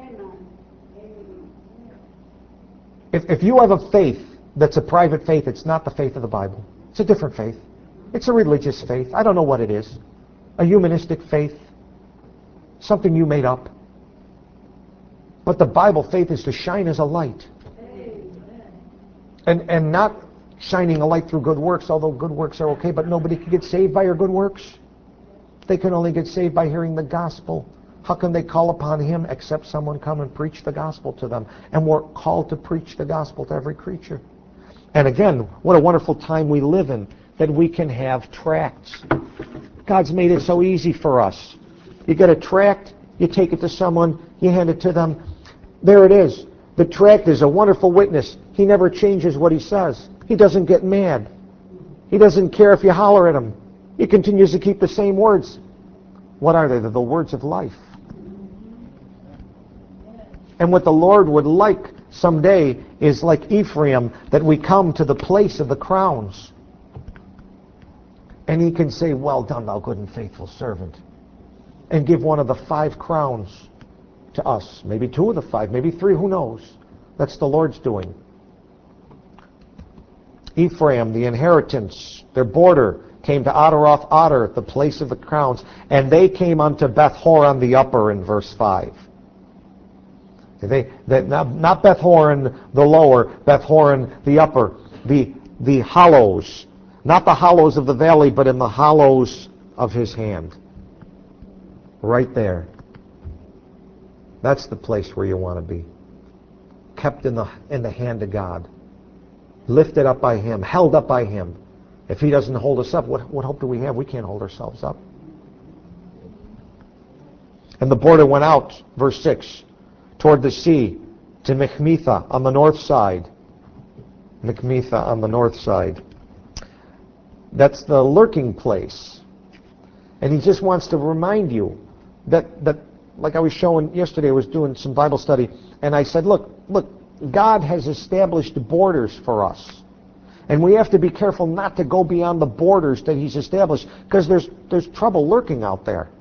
If you have a faith that's a private faith, it's not the faith of the Bible. It's a different faith. It's a religious faith. I don't know what it is. A humanistic faith. Something you made up. But the Bible faith is to shine as a light. And not shining a light through good works, although good works are okay, but nobody can get saved by your good works. They can only get saved by hearing the gospel. How can they call upon Him except someone come and preach the gospel to them? And we're called to preach the gospel to every creature. And again, what a wonderful time we live in, that we can have tracts. God's made it so easy for us. You get a tract, you take it to someone, you hand it to them. There it is. The tract is a wonderful witness. He never changes what he says. He doesn't get mad. He doesn't care if you holler at him. He continues to keep the same words. What are they? They're the words of life. And what the Lord would like someday is like Ephraim, that we come to the place of the crowns. And He can say, well done, thou good and faithful servant. And give one of the 5 crowns to us. Maybe 2 of the 5, maybe 3, who knows? That's the Lord's doing. Ephraim, the inheritance, their border, came to Adaroth Adar, the place of the crowns, and they came unto Beth-horon the upper in verse 5. Not Beth-horon the lower, Beth-horon the upper, the hollows. Not the hollows of the valley, but in the hollows of His hand. Right there. That's the place where you want to be. Kept in the hand of God. Lifted up by Him, held up by Him. If He doesn't hold us up, what hope do we have? We can't hold ourselves up. And the border went out, verse 6, toward the sea, to Mechmetha on the north side. Macmetha on the north side. That's the lurking place. And he just wants to remind you that like I was showing yesterday, I was doing some Bible study, and I said, look, God has established borders for us. And we have to be careful not to go beyond the borders that he's established, because there's trouble lurking out there.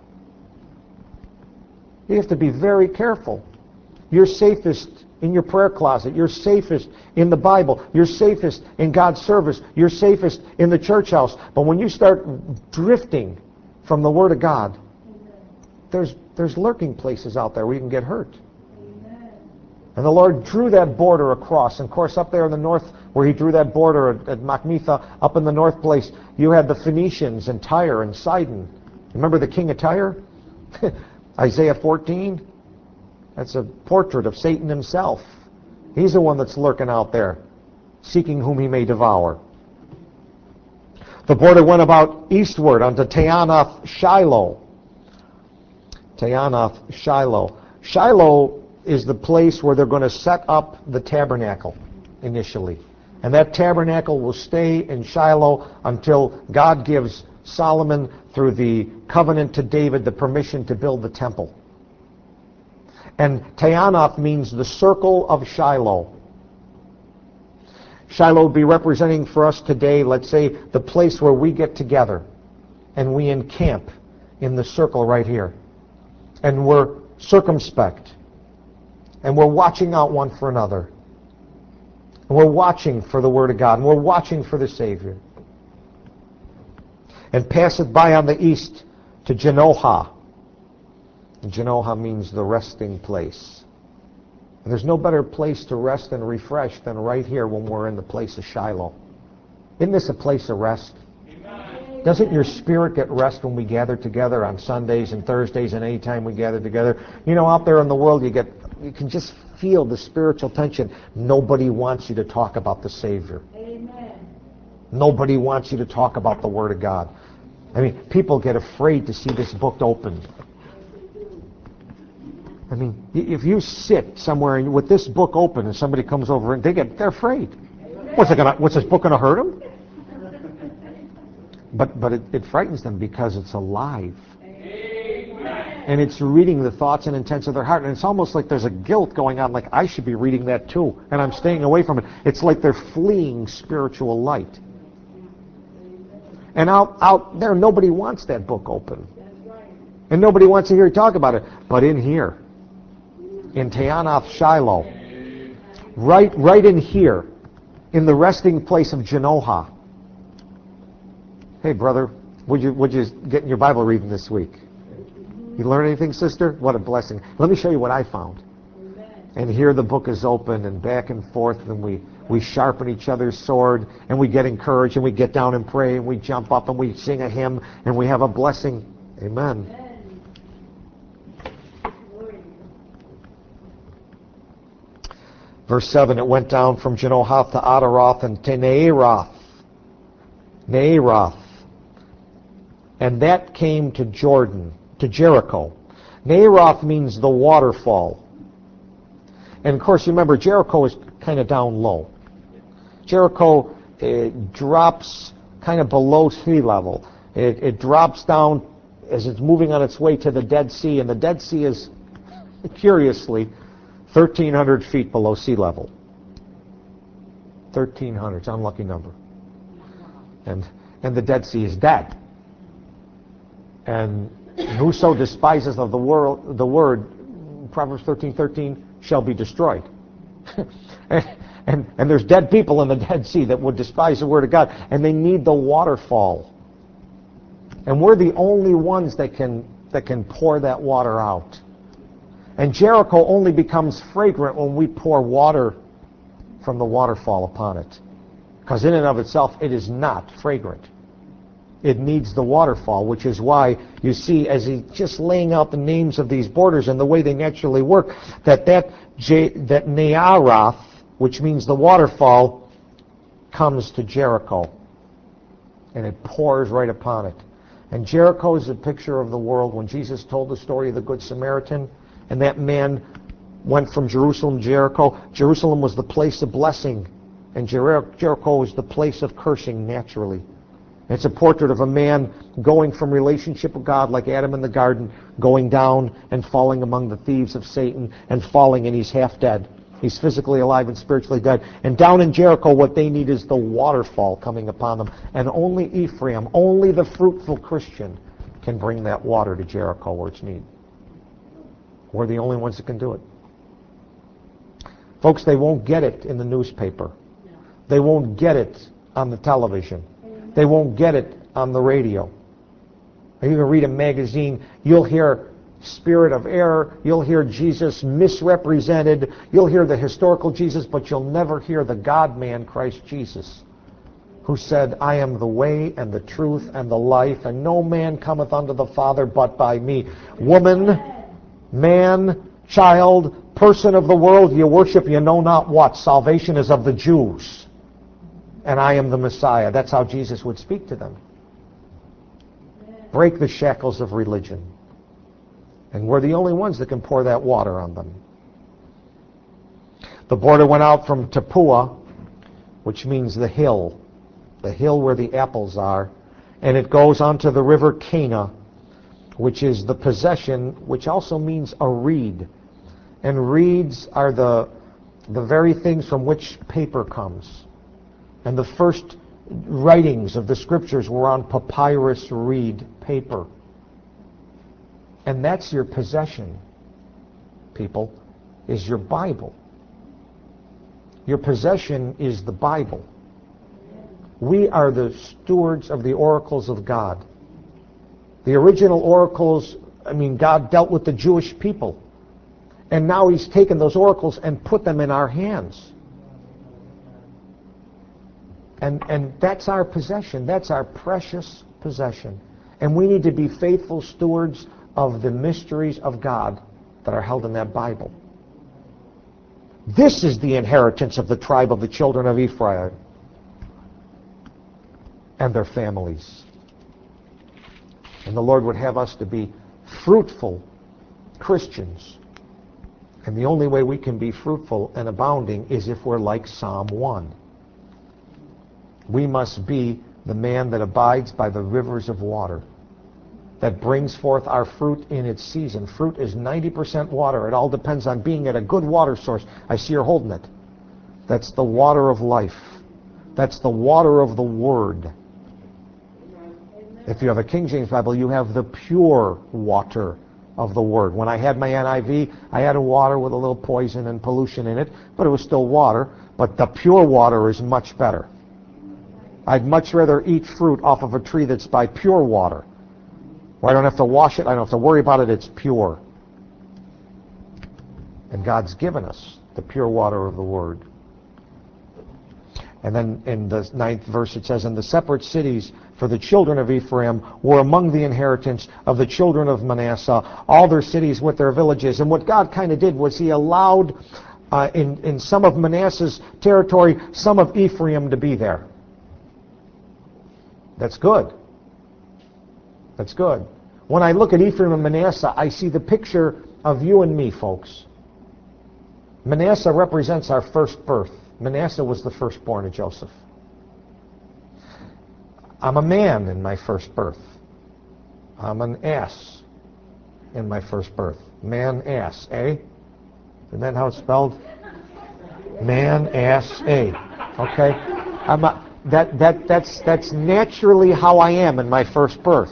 You have to be very careful. You're safest in your prayer closet. You're safest in the Bible. You're safest in God's service. You're safest in the church house. But when you start drifting from the Word of God, there's lurking places out there where you can get hurt. And the Lord drew that border across. And of course, up there in the north, where he drew that border at Macmetha, up in the north place, you had the Phoenicians and Tyre and Sidon. Remember the king of Tyre? Isaiah 14? That's a portrait of Satan himself. He's the one that's lurking out there, seeking whom he may devour. The border went about eastward unto Taanath Shiloh. Taanath Shiloh. Shiloh is the place where they're going to set up the tabernacle initially. And that tabernacle will stay in Shiloh until God gives Solomon, through the covenant to David, the permission to build the temple. And Taanath means the circle of Shiloh. Shiloh would be representing for us today, let's say, the place where we get together and we encamp in the circle right here. And we're circumspect. And we're watching out one for another. And we're watching for the Word of God. And we're watching for the Savior. And passeth by on the east to Janohah. And Janohah means the resting place. And there's no better place to rest and refresh than right here when we're in the place of Shiloh. Isn't this a place of rest? Amen. Doesn't your spirit get rest when we gather together on Sundays and Thursdays and any time we gather together? You know, out there in the world, you can just feel the spiritual tension. Nobody wants you to talk about the Savior. Amen. Nobody wants you to talk about the Word of God. I mean, people get afraid to see this book opened. I mean, if you sit somewhere with this book open and somebody comes over and they're afraid. What's this book going to hurt them? But it frightens them because it's alive. And it's reading the thoughts and intents of their heart. And it's almost like there's a guilt going on, like I should be reading that too. And I'm staying away from it. It's like they're fleeing spiritual light. And out there, nobody wants that book open. And nobody wants to hear you talk about it. But in here, in Taanath Shiloh, right in here, in the resting place of Janohah. Hey, brother, would you get in your Bible reading this week? You learn anything, sister? What a blessing. Let me show you what I found. And here the book is open and back and forth, and we sharpen each other's sword, and we get encouraged, and we get down and pray, and we jump up, and we sing a hymn, and we have a blessing. Amen. Verse 7, it went down from Janohah to Adaroth and to Nearoth. And that came to Jordan, to Jericho. Nearoth means the waterfall. And of course, you remember, Jericho is kind of down low. Jericho drops kind of below sea level. It drops down as it's moving on its way to the Dead Sea, and the Dead Sea is, curiously, 1,300 feet below sea level. 1,300, it's an unlucky number. And the Dead Sea is dead. And whoso despises of the word, Proverbs 13:13, shall be destroyed. and there's dead people in the Dead Sea that would despise the Word of God, and they need the waterfall. And we're the only ones that can pour that water out. And Jericho only becomes fragrant when we pour water from the waterfall upon it. Because in and of itself, it is not fragrant. It needs the waterfall, which is why you see, as he's just laying out the names of these borders and the way they naturally work, that Nearoth, which means the waterfall, comes to Jericho. And it pours right upon it. And Jericho is a picture of the world. When Jesus told the story of the Good Samaritan, and that man went from Jerusalem to Jericho, Jerusalem was the place of blessing. And Jericho is the place of cursing naturally. It's a portrait of a man going from relationship with God like Adam in the garden, going down and falling among the thieves of Satan and falling, and he's half dead. He's physically alive and spiritually dead. And down in Jericho, what they need is the waterfall coming upon them. And only Ephraim, only the fruitful Christian can bring that water to Jericho where it's needed. We're the only ones that can do it. Folks, they won't get it in the newspaper. They won't get it on the television. They won't get it on the radio. Or you can read a magazine, you'll hear spirit of error, you'll hear Jesus misrepresented, you'll hear the historical Jesus, but you'll never hear the God-man Christ Jesus, who said, I am the way and the truth and the life, and no man cometh unto the Father but by me. Woman, man, child, person of the world, you worship you know not what. Salvation is of the Jews, and I am the Messiah. That's how Jesus would speak to them. Break the shackles of religion. And we're the only ones that can pour that water on them. The border went out from Tapua, which means the hill where the apples are, and it goes onto the river Cana, which is the possession, which also means a reed. And reeds are the very things from which paper comes. And the first writings of the scriptures were on papyrus reed paper. And that's your possession, people, is your Bible. Your possession is the Bible. We are the stewards of the oracles of God. The original oracles, God dealt with the Jewish people. And now He's taken those oracles and put them in our hands. And that's our possession. That's our precious possession. And we need to be faithful stewards of the mysteries of God that are held in that Bible. This is the inheritance of the tribe of the children of Ephraim and their families. And the Lord would have us to be fruitful Christians. And the only way we can be fruitful and abounding is if we're like Psalm 1. We must be the man that abides by the rivers of water, that brings forth our fruit in its season. Fruit is 90% water. It all depends on being at a good water source. I see you're holding it. That's the water of life. That's the water of the Word. If you have a King James Bible, you have the pure water of the Word. When I had my NIV, I had a water with a little poison and pollution in it, but it was still water. But the pure water is much better. I'd much rather eat fruit off of a tree that's by pure water, where I don't have to wash it, I don't have to worry about it, it's pure. And God's given us the pure water of the Word. And then in the 9th verse it says, and the separate cities for the children of Ephraim were among the inheritance of the children of Manasseh, all their cities with their villages. And what God kind of did was He allowed in some of Manasseh's territory, some of Ephraim to be there. That's good. That's good. When I look at Ephraim and Manasseh, I see the picture of you and me, folks. Manasseh represents our first birth. Manasseh was the firstborn of Joseph. I'm a man in my first birth. I'm an ass in my first birth. Man, ass, eh? Isn't that how it's spelled? Man, ass, a. Okay? That's naturally how I am in my first birth.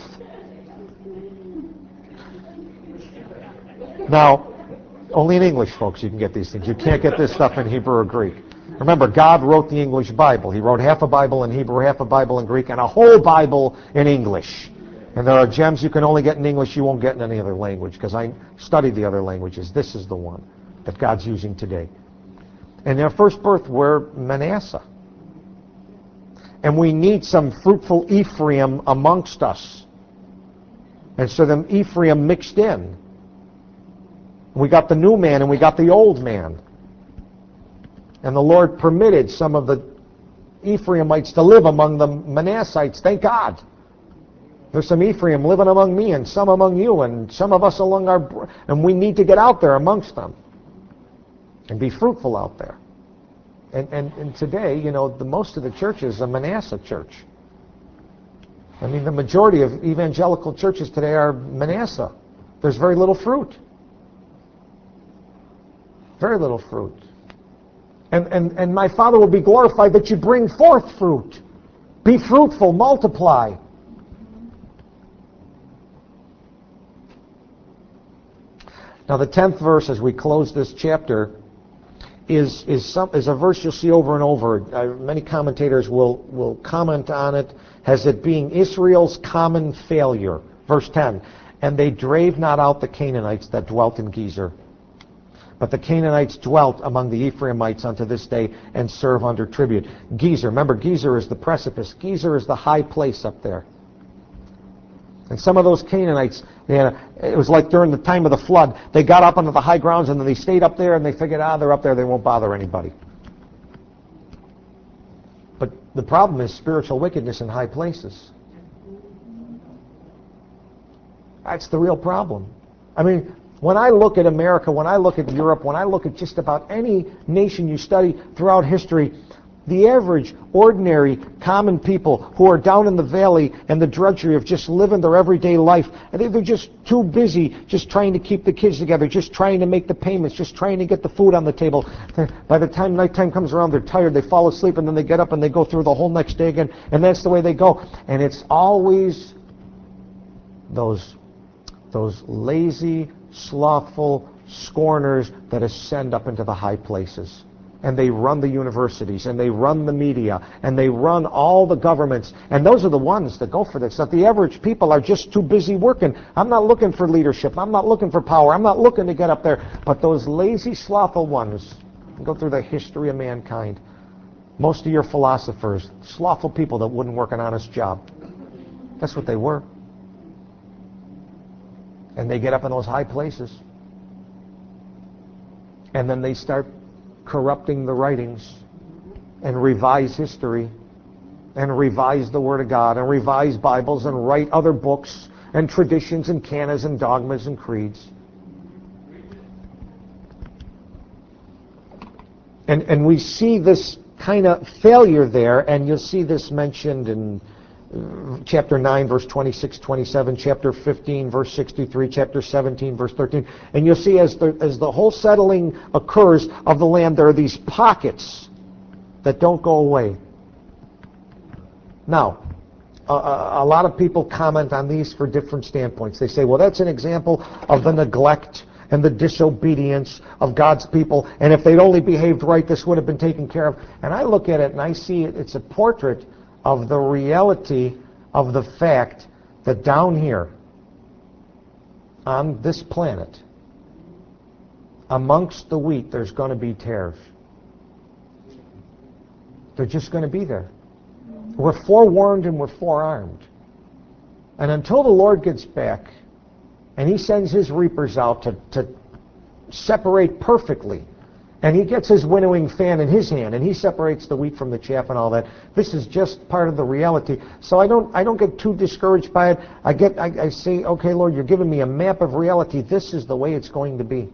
Now, only in English, folks, you can get these things. You can't get this stuff in Hebrew or Greek. Remember, God wrote the English Bible. He wrote half a Bible in Hebrew, half a Bible in Greek, and a whole Bible in English. And there are gems you can only get in English you won't get in any other language, because I studied the other languages. This is the one that God's using today. And their first birth were Manasseh. And we need some fruitful Ephraim amongst us. And so them Ephraim mixed in. We got the new man and we got the old man. And the Lord permitted some of the Ephraimites to live among the Manassites. Thank God. There's some Ephraim living among me and some among you and some of us among and we need to get out there amongst them and be fruitful out there. And today, most of the churches are Manasseh church. I mean, the majority of evangelical churches today are Manasseh. There's very little fruit. Very little fruit. And my Father will be glorified that you bring forth fruit. Be fruitful, multiply. Now the 10th verse as we close this chapter is a verse you'll see over and over. Many commentators will comment on it as it being Israel's common failure. Verse 10, and they drave not out the Canaanites that dwelt in Gezer. But the Canaanites dwelt among the Ephraimites unto this day and serve under tribute. Gezer, remember Gezer is the precipice. Gezer is the high place up there. And some of those Canaanites, it was like during the time of the flood, they got up onto the high grounds and then they stayed up there and they figured, they're up there, they won't bother anybody. But the problem is spiritual wickedness in high places. That's the real problem. I mean, when I look at America, when I look at Europe, when I look at just about any nation you study throughout history, the average, ordinary, common people who are down in the valley and the drudgery of just living their everyday life, and they're just too busy just trying to keep the kids together, just trying to make the payments, just trying to get the food on the table. By the time nighttime comes around, they're tired, they fall asleep, and then they get up and they go through the whole next day again, and that's the way they go. And it's always those lazy, slothful scorners that ascend up into the high places. And they run the universities, and they run the media, and they run all the governments. And those are the ones that go for this. That the average people are just too busy working. I'm not looking for leadership. I'm not looking for power. I'm not looking to get up there. But those lazy, slothful ones, go through the history of mankind. Most of your philosophers, slothful people that wouldn't work an honest job. That's what they were. And they get up in those high places. And then they start corrupting the writings and revise history and revise the Word of God and revise Bibles and write other books and traditions and canons and dogmas and creeds. And we see this kind of failure there, and you'll see this mentioned in chapter 9, verse 26, 27, chapter 15, verse 63, chapter 17, verse 13. And you'll see as the whole settling occurs of the land, there are these pockets that don't go away. Now, a lot of people comment on these for different standpoints. They say, well, that's an example of the neglect and the disobedience of God's people, and if they'd only behaved right, this would have been taken care of. And I look at it and I see it's a portrait of the reality of the fact that down here on this planet, amongst the wheat, there's going to be tares. They're just going to be there. We're forewarned and we're forearmed. And until the Lord gets back and He sends His reapers out to separate perfectly, and He gets His winnowing fan in His hand, and He separates the wheat from the chaff and all that. This is just part of the reality. So I don't get too discouraged by it. I say, okay, Lord, you're giving me a map of reality. This is the way it's going to be.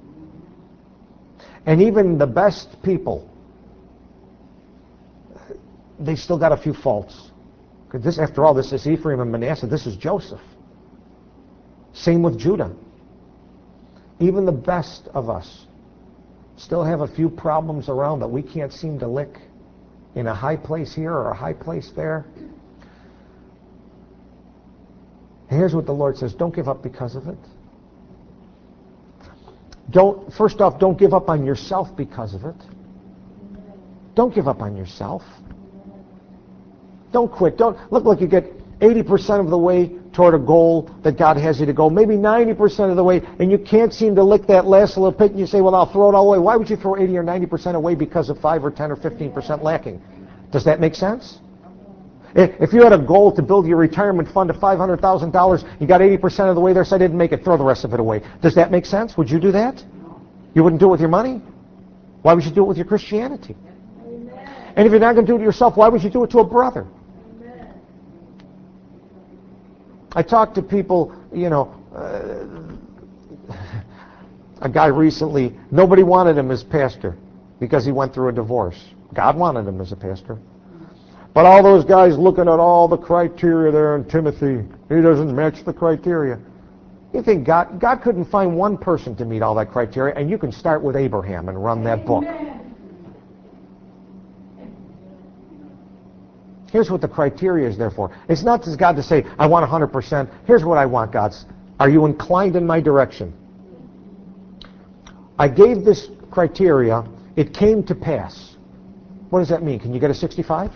And even the best people, they still got a few faults. This, after all, this is Ephraim and Manasseh. This is Joseph. Same with Judah. Even the best of us still have a few problems around that we can't seem to lick in a high place here or a high place there. And here's what the Lord says, don't give up because of it. First off, don't give up on yourself because of it. Don't give up on yourself. Don't quit. Don't look like you get 80% of the way toward a goal that God has you to go, maybe 90% of the way, and you can't seem to lick that last little bit, and you say, well, I'll throw it all away. Why would you throw 80 or 90% away because of 5 or 10 or 15% lacking? Does that make sense? If you had a goal to build your retirement fund to $500,000, you got 80% of the way there, so I didn't make it, throw the rest of it away. Does that make sense? Would you do that? You wouldn't do it with your money? Why would you do it with your Christianity? Amen. And if you're not going to do it yourself, why would you do it to a brother? I talked to people, a guy recently, nobody wanted him as pastor. because he went through a divorce. God wanted him as a pastor. But all those guys looking at all the criteria there in Timothy, he doesn't match the criteria. You think God couldn't find one person to meet all that criteria, and you can start with Abraham and run that book. Here's what the criteria is there for. It's not just God to say, I want 100%. Here's what I want, God. Are you inclined in my direction? I gave this criteria. It came to pass. What does that mean? Can you get a 65?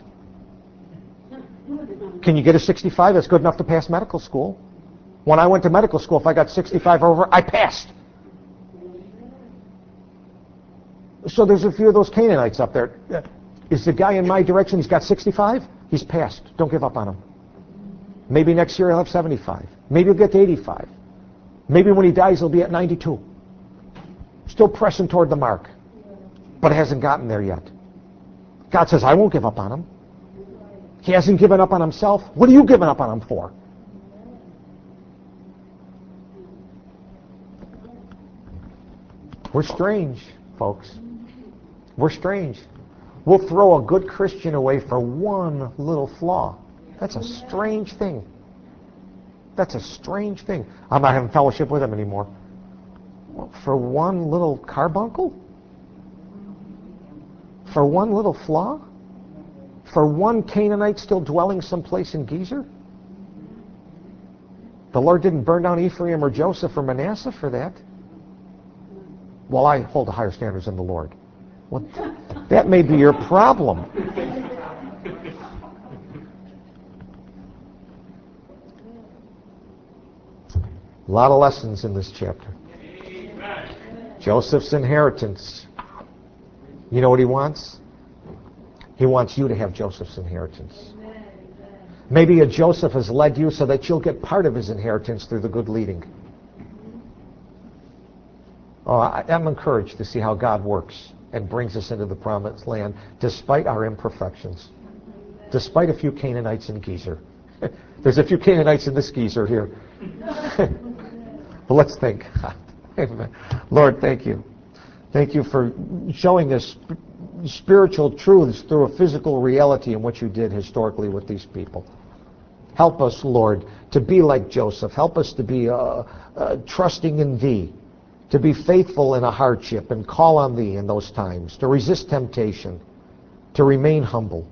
Can you get a 65? That's good enough to pass medical school. When I went to medical school, if I got 65 or over, I passed. So there's a few of those Canaanites up there. Is the guy in my direction, he's got 65? He's passed. Don't give up on him. Maybe next year he'll have 75. Maybe he'll get to 85. Maybe when he dies he'll be at 92. Still pressing toward the mark. But hasn't gotten there yet. God says, I won't give up on him. He hasn't given up on himself. What are you giving up on him for? We're strange, folks. We're strange. We'll throw a good Christian away for one little flaw. That's a strange thing. That's a strange thing. I'm not having fellowship with him anymore. For one little carbuncle? For one little flaw? For one Canaanite still dwelling someplace in Gezer? The Lord didn't burn down Ephraim or Joseph or Manasseh for that. Well, I hold to higher standards than the Lord. Well, that may be your problem. A lot of lessons in this chapter. Joseph's inheritance. You know what he wants? He wants you to have Joseph's inheritance. Maybe a Joseph has led you so that you'll get part of his inheritance through the good leading. Oh, I'm encouraged to see how God works and brings us into the promised land despite our imperfections. Despite a few Canaanites in Gezer. There's a few Canaanites in this Gezer here. But let's think. Lord, thank you. Thank you for showing us spiritual truths through a physical reality in what you did historically with these people. Help us, Lord, to be like Joseph. Help us to be trusting in Thee, to be faithful in a hardship and call on Thee in those times, to resist temptation, to remain humble,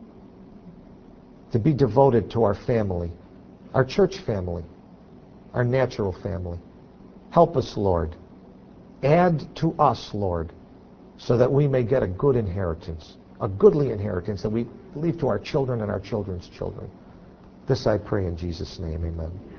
to be devoted to our family, our church family, our natural family. Help us, Lord. Add to us, Lord, so that we may get a good inheritance, a goodly inheritance that we leave to our children and our children's children. This I pray in Jesus' name, amen.